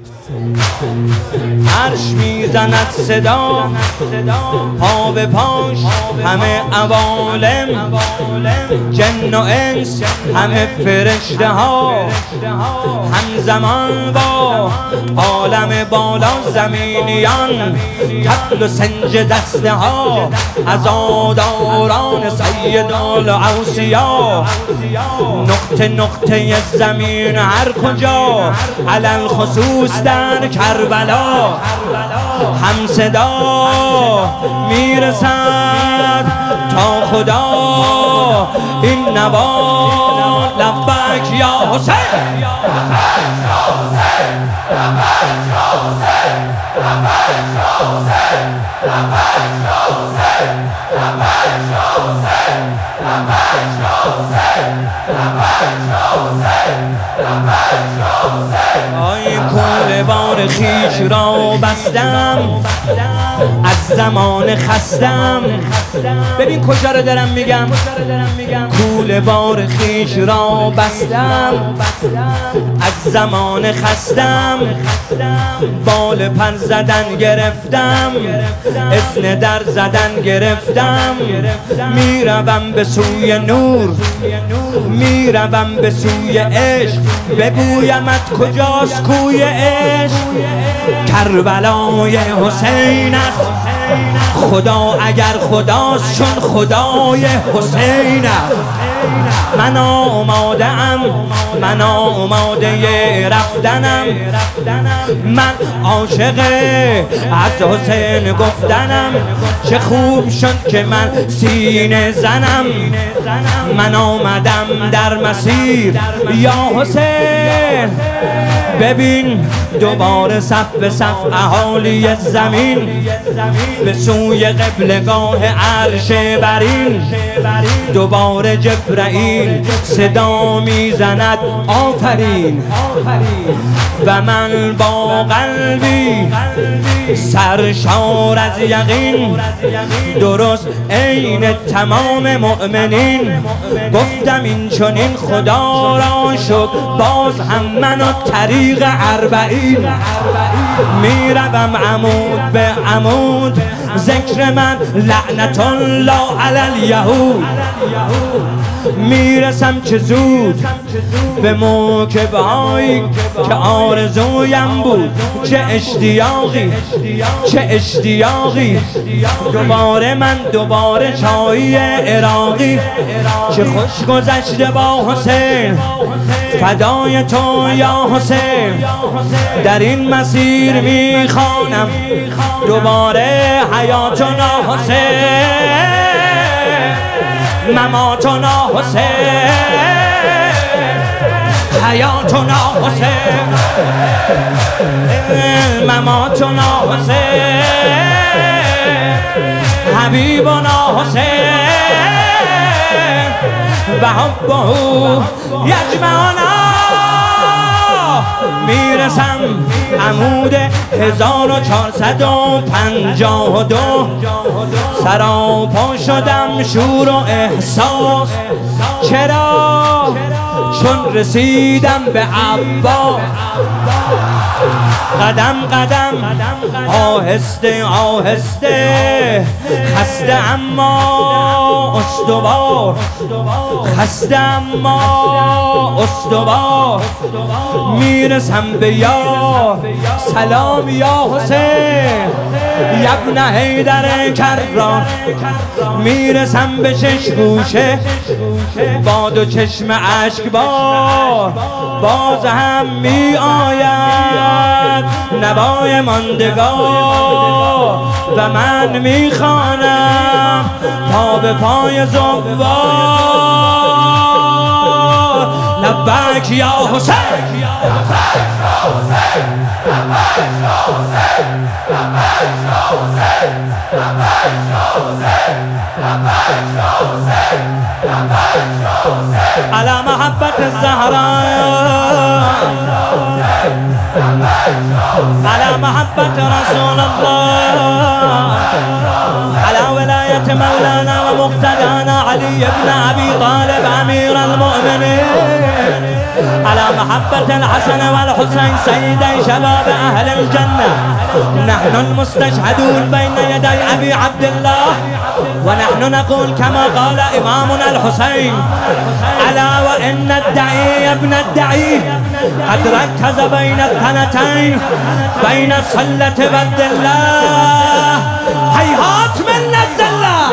عرش میزند صدا پا به پاش همه عوالم، جن و انس همه فرشته ها، همزمان با عالم بالا زمینیان، طبل و سنج دسته ها، عزاداران سید الاوصیا، نقطه نقطه زمین هر کجا، علل خصوص در کربلا، هم صدا میرسد تا خدا این نوا، لبک یا حسین، آی کل بار خیش را بستم، از زمان خستم. ببین کجا رو دارم میگم، کول بار خیش را بستم، از زمان خستم، بال پر زدن گرفتم، اذن در زدن گرفتم، میروم به سوی نور، میروم به سوی عشق، بگویمت کجاست کوی عشق، کربلای حسین است، خدا اگر خداست چون خدای حسین است. من آماده ام، من آماده رفتنم، من عاشق از حسین گفتنم، چه خوب شد که من سینه زنم، من آمدم در مسیر یا حسین. ببین دوباره صف به صف اهالی زمین به سوی قبلگاه عرش برین، دوباره جبرائیل صدا میزند آفرین، و من با قلبی سرشار از یقین، درست عین تمام مؤمنین، گفتم این چنین خدا را شد، باز هم من و طریق اربعین، میروم عمود به عمود، ذکر من لعنت الله علی الیهود، میرسم چه زود به موکب‌هایی که آرزویم بود، چه اشتیاقی چه اشتیاقی، دوباره من دوباره چای عراقی، چه خوش گذشته با حسین، فدای تو یا حسین، در این مسیر میخوانم دوباره حیاتنا حسین، مماتنا حسین، حیاتنا حسین، مماتنا حسین، حبیبنا حسین، و حبه یجمعنا. میرسم عمود 1452، سراپا شدم شور و احساس، چرا؟ چون رسیدم به عباس، قدم قدم آهسته آهسته، خسته اما استوار، خسته اما استوار، میرسم به یا سلام یا حسین، یبن حیدر کرران، میرسم به شش گوشه با دو چشم اشک بار، باز هم می آید نوای ماندگار، و من می خوانم پا به پای زوار، لبک یا حسین. على محبة الزهراء، على محبة رسول الله، على ولاية ولاية مولانا ومقتدانا علي بن أبي طالب أمير المؤمنين، على محبة الحسن والحسين سيدي شباب أهل الجنة. نحن المستشهدون بين يدي أبي عبد الله، ونحن نقول كما قال إمامنا الحسين: ألا وإن الدعي يا ابن الدعي قد ركز بين الثنتين، بين صلة بد الله هيهات من الزلة.